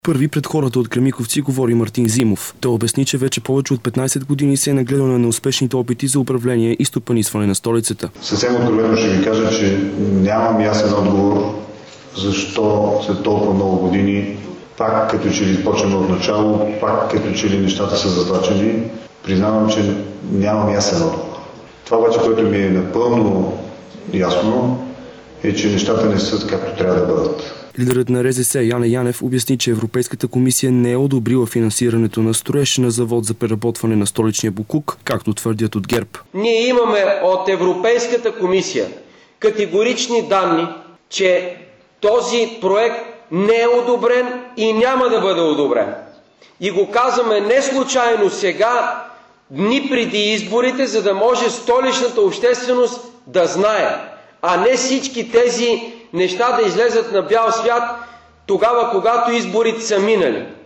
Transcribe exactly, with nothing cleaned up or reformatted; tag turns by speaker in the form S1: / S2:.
S1: Първи пред хората от Кремиковци говори Мартин Зимов. Той обясни, че вече повече от петнайсет години се е нагледал на неуспешните опити за управление и стопанисване на столицата.
S2: Съвсем откровено ще ви кажа, че нямам ясен отговор защо след толкова много години пак като че ли почваме от начало, пак като че ли нещата са затлачени. Признавам, че нямам ясен отговор. Това обаче, което ми е напълно ясно, е, че нещата не са както трябва да бъдат.
S1: Лидерът на Р З С Яне Янев обясни, че Европейската комисия не е одобрила финансирането на строеж на завод за преработване на столичния боклук, както твърдят от ГЕРБ.
S3: Ние имаме от Европейската комисия категорични данни, че този проект не е одобрен и няма да бъде одобрен. И го казваме не случайно сега, дни преди изборите, за да може столичната общественост да знае, а не всички тези неща да излезат на бял свят тогава, когато изборите са минали.